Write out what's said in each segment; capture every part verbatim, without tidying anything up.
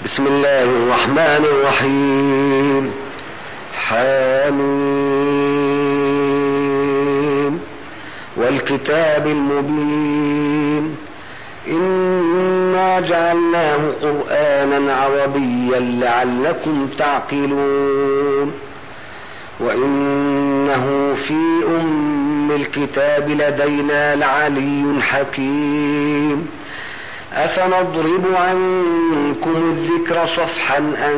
بسم الله الرحمن الرحيم. حامين والكتاب المبين إنا جعلناه قرآنا عربيا لعلكم تعقلون وإنه في أم الكتاب لدينا لعلي حكيم أفنضرب عنكم الذكر صفحا أن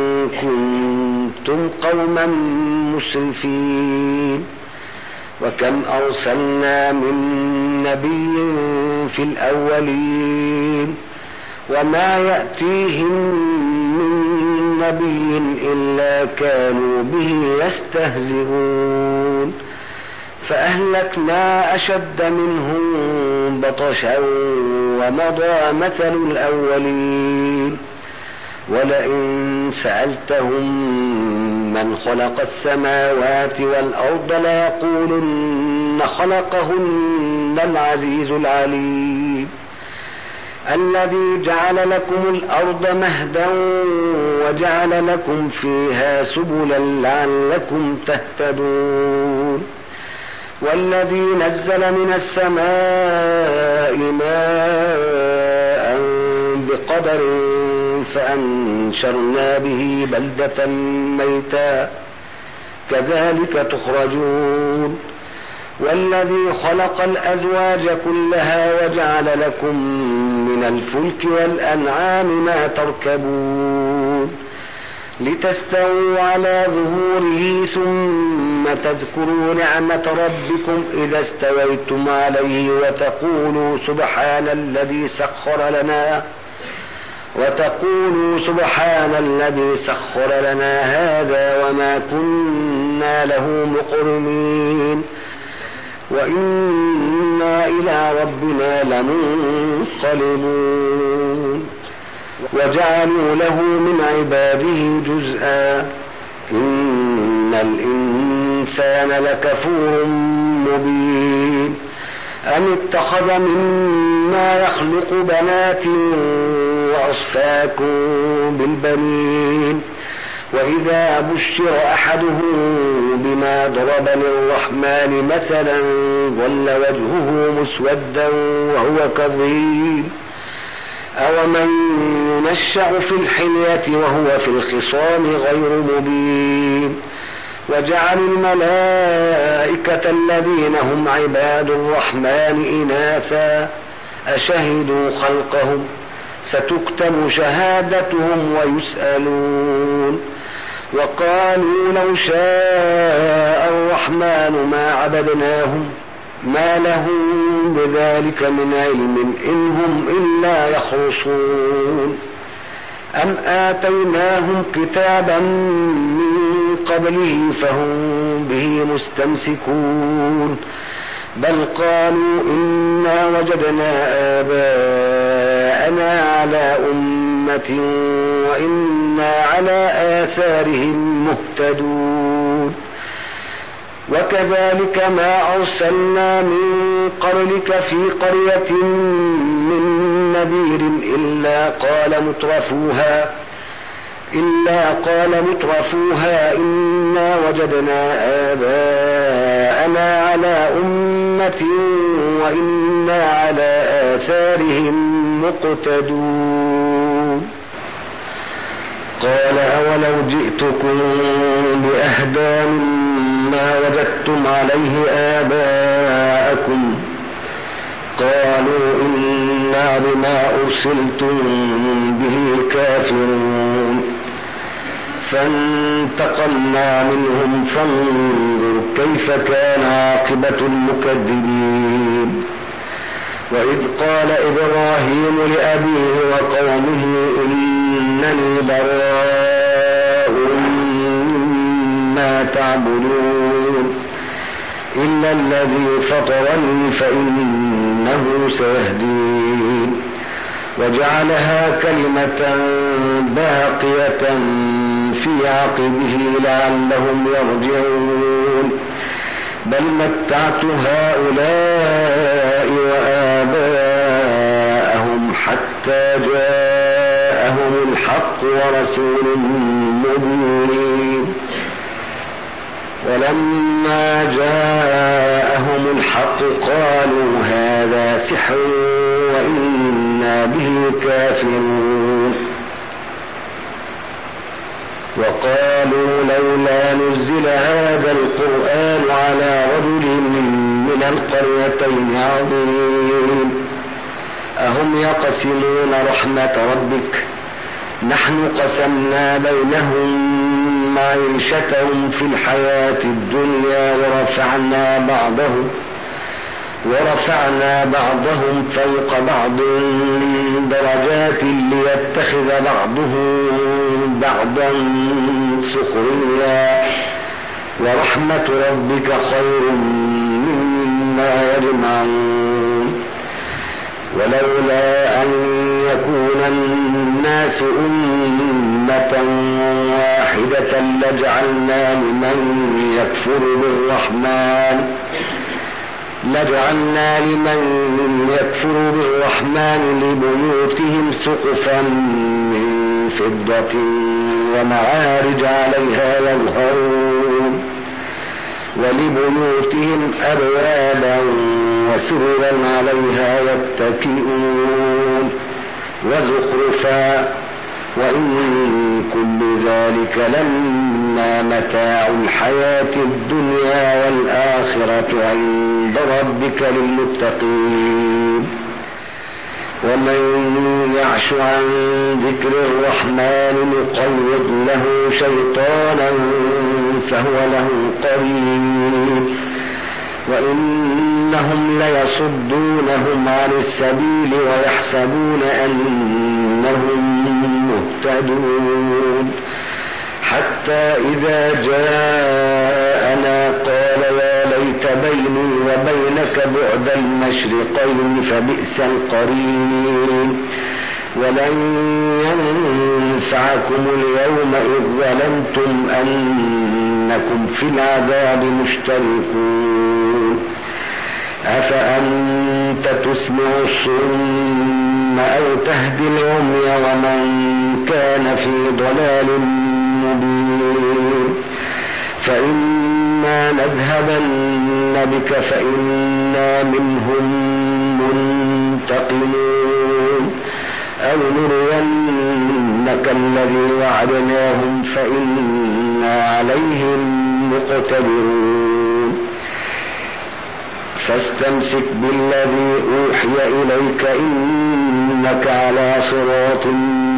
كنتم قوما مسرفين وكم أرسلنا من نبي في الأولين وما يأتيهم من نبي إلا كانوا به يستهزئون فأهلكنا أشد منهم بطشا ومضى مثل الأولين ولئن سألتهم من خلق السماوات والأرض ليقولن خلقهن العزيز العليم الذي جعل لكم الأرض مهدا وجعل لكم فيها سبلا لعلكم تهتدون والذي نزل من السماء ماء بقدر فأنشرنا به بلدة ميتا كذلك تخرجون والذي خلق الأزواج كلها وجعل لكم من الفلك والأنعام ما تركبون لتستووا على ظهوره ثم تذكروا نعمة ربكم إذا استويتم عليه وتقولوا سبحان الذي سخر لنا وتقولوا سبحان الذي سخر لنا هذا وما كنا له مقرنين وإنا إلى ربنا لمنقلبون وجعلوا له من عباده جزءا إن الإنسان لكفور مبين أم اتخذ مما يخلق بنات وأصفاكم بالبنين وإذا بشر أحدهم بما ضرب للرحمن مثلا ظل وجهه مسودا وهو كظيم أومن ينشأ في الحلية وهو في الخصام غير مبين وجعلوا الملائكة الذين هم عباد الرحمن إناثا أشهدوا خلقهم ستكتب شهادتهم ويسألون وقالوا لو شاء الرحمن ما عبدناهم ما لهم بذلك من علم إن هم إلا يخرصون أم آتيناهم كتابا من قبله فهم به مستمسكون بل قالوا إنا وجدنا آباءنا على أمة وإنا على آثارهم مهتدون وكذلك ما أرسلنا من قبلك في قرية من نذير إلا قال مترفوها إلا قال مترفوها إنا وجدنا آباءنا على أمة وإنا على آثارهم مقتدون قال أولو جئتكم بأهدى مما وجدتم عليه آباءكم قالوا إنا بما أرسلتم به كافرون فانتقمنا منهم فانظر كيف كان عاقبة المكذبين وإذ قال إبراهيم لأبيه وقومه إنني براء مما تعبدون إلا الذي فطرني فإنه سيهدين وجعلها كلمة باقية في عقبه لعلهم يرجعون بل متعت هؤلاء وآباءهم حتى جاءهم الحق بالحق ورسول مبين. ولما جاءهم الحق قالوا هذا سحر وإنا به كافرون. وقالوا لولا نزل هذا القرآن على رجل من القريتين عظيم أهم يقسمون رحمة ربك نحن قسمنا بينهم معيشتهم في الحياة الدنيا ورفعنا بعضهم ورفعنا بعضهم فوق بعض درجات ليتخذ بعضهم بعضا سخريا ورحمة ربك خير مما يجمعون. ولولا أن يكون الناس أمة واحدة لجعلنا لمن يكفر بالرحمن لجعلنا لمن يكفر بالرحمن لبيوتهم سقفا من فضة ومعارج عليها يظهرون ولبيوتهم أبوابا وسررا عليها يتكئون وزخرفا وإن كل ذلك لما متاع الحياة الدنيا والآخرة عند ربك للمتقين. ومن يعش عن ذكر الرحمن نقيض له شيطانا فهو له قرين وإنهم ليصدونهم عن السبيل ويحسبون أنهم مهتدون حتى إذا جاءنا قال يا ليت بيني وبينك بعد المشرقين فبئس القرين ولن ينفعكم اليوم إذ ظلمتم أنكم في العذاب مشتركون. أفأنت تسمع الصم أو تهدي العمي ومن كان في ضلال مبين. فإما نذهبن بك فإنا منهم منتقمون أو نرينك الذي وعدناهم فإنا عليهم مقتدرون. فاستمسك بالذي أوحي إليك إنك على صراط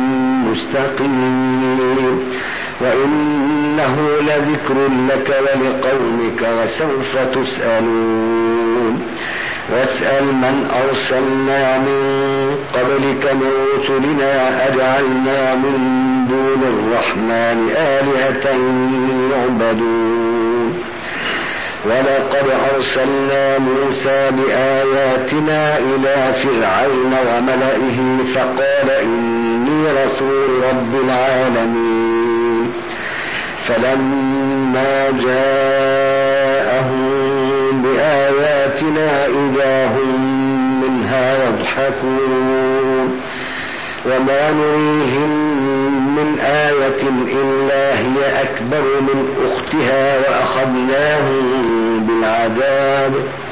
مستقيم وإنه لذكر لك ولقومك وسوف تسألون. واسأل من أرسلنا من قبلك من رسلنا أجعلنا من دون الرحمن آلهة يعبدون. ولقد أرسلنا موسى بآياتنا إلى فرعون وملئه فقال إني رسول رب العالمين. فلما جاءهم بآياتنا إذا هم منها يضحكون وما نريهم من آية إلا هي أكبر من أختها وأخذناهم بالعذاب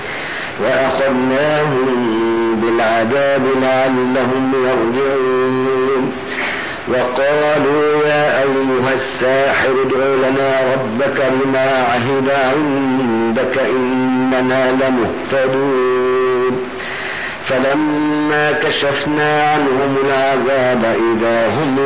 وأخذناهم بالعذاب لعلهم يرجعون. وقالوا يا أيها الساحر ادع لنا ربك بما عهد عندك إننا لمهتدون. فلما كشفنا عنهم العذاب إذا هم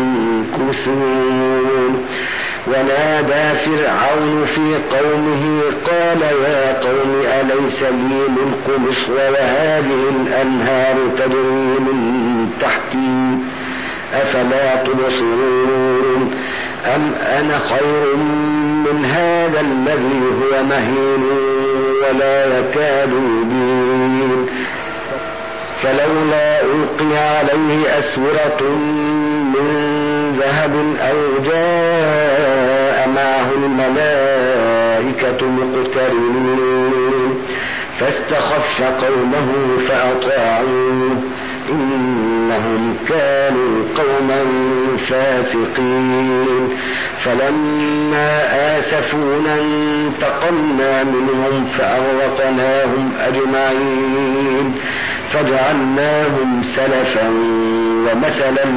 ينكثون. ونادى فرعون في قومه قال يا قوم أليس لي ملك مصر وهذه الأنهار تجري من تحتي أفلا تبصرون أم أنا خير من هذا الذي هو مهين ولا يكاد يبين. فلولا ألقي عليه أسورة من ذهب أو جاء معه الملائكة مقترنين فاستخف قومه فأطاعوه إنهم كانوا قوما الفاسقين. فلما آسفونا انتقمنا منهم فأغرقناهم أجمعين فجعلناهم سلفا ومثلا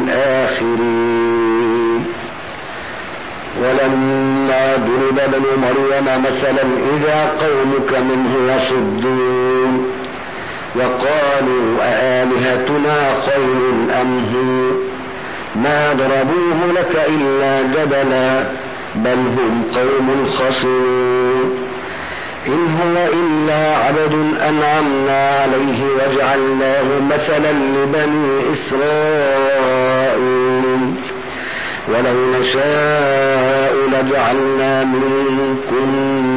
للآخرين. ولما ضرب ابن مريم مثلا إذا قومك منه يصدون وقالوا أآلهتنا خير أم هو ما ضربوه لك إلا جدلا بل هم قوم خصمون. إن هو إلا عبد أنعمنا عليه وجعلناه مثلا لبني إسرائيل ولو نشاء لجعلنا منكم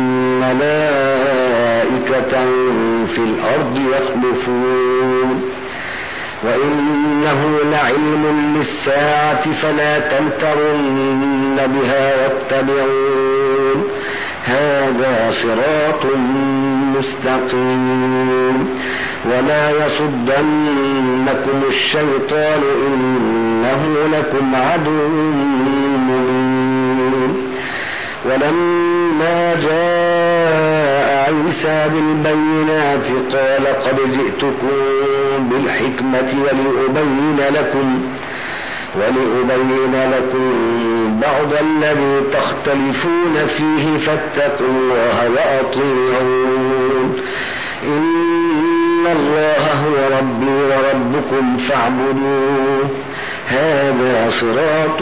ملائكة في الأرض يخلفون وإنه لعلم للساعة فلا تمترن بها واتبعون هذا صراط مستقيم. ولا يصدنكم الشيطان إنه لكم عدو مبين. ولما جاء عيسى بالبينات قال قد جئتكم بالحكمة ولأبين لكم ولأبين لكم بعض الذي تختلفون فيه فاتقوا الله وأطيعون إن الله هو ربي وربكم فاعبدوه هذا صراط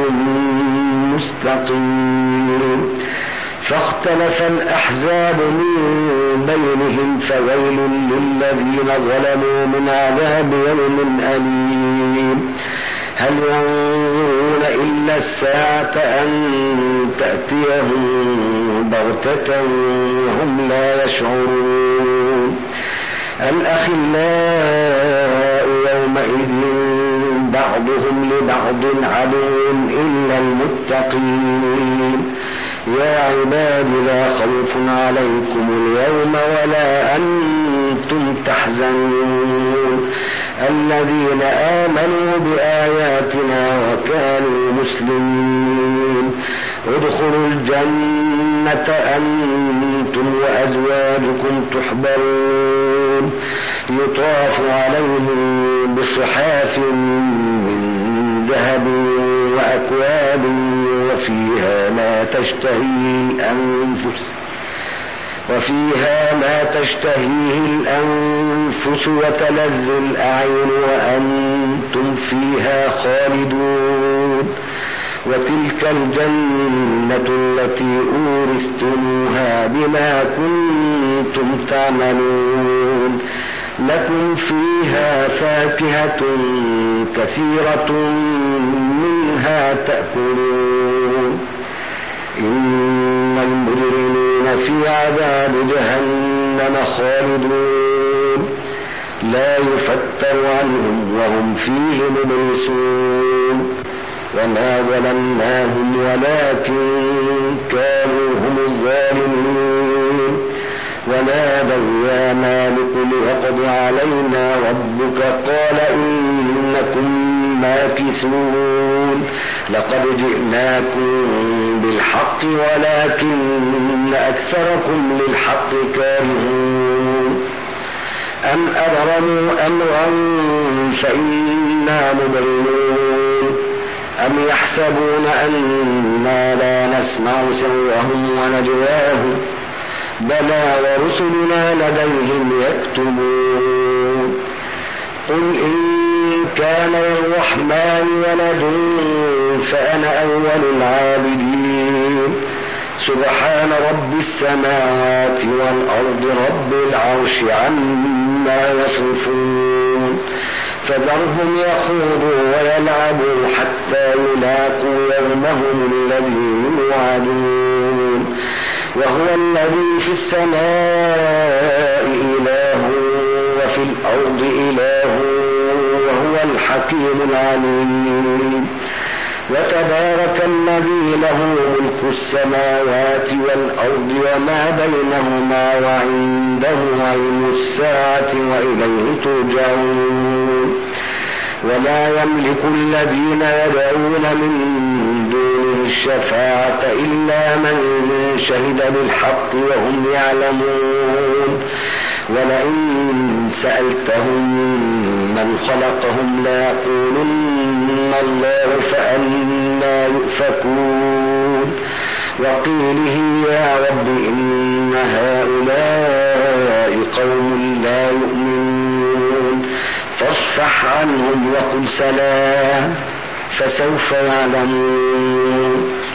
مستقيم. فاختلف الأحزاب من بينهم فويل للذين ظلموا من عذاب يوم أليم. هل ينظرون إلا الساعة أن تأتيهم بغتة وهم لا يشعرون. الأخلاء يومئذ بعضهم لبعض عدو إلا المتقين. يا عباد لا خوف عليكم اليوم ولا أنتم تحزنون الذين آمنوا بآياتنا وكانوا مسلمين ادخلوا الجنة أنتم وأزواجكم تحبرون يطاف عليهم بصحاف من ذهب وأكواب وفيها ما تشتهي الأنفس وفيها ما تشتهيه الأنفس وتلذ الأعين وأنتم فيها خالدون. وتلك الجنة التي أورثتموها بما كنتم تعملون لكم فيها فاكهة كثيرة منها تأكلون. إن المجرمين في عذاب جهنم خالدون لا يفتر عنهم وهم فيه مبلسون. وما ظلمناهم ولكن كانوا هم الظالمين. ونادوا يا مالك ليقض علينا ربك قال إنكم ماكثون لقد جئناكم بالحق ولكن أكثركم للحق كارهون. أم أبرموا أمرا فإنا مبرمون أم يحسبون أننا لا نسمع سرهم ونجواهم بلى ورسلنا لديهم يكتبون. قل إن كان للرحمن ولد فأنا أول العابدين سبحان رب السماوات والأرض رب العرش عما يصفون. فذرهم يخوضوا ويلعبوا حتى يلاقوا يومهم الذي يوعدون. وهو الذي في السماء إله وفي الأرض إله وهو الحكيم العليم. وتبارك الذي له ملك السماوات والأرض وما بينهما وعنده علم الساعة وإليه ترجعون. ولا يملك الذين يدعون من دونه الشفاعة إلا من شهد بالحق وهم يعلمون ولئن سألتهم من خلقهم ليقولن الله فأنى يؤفكون وقيله يا رب إن هؤلاء قوم لا يؤمنون فاصفح عنهم وقل سلام فسوف يعلمون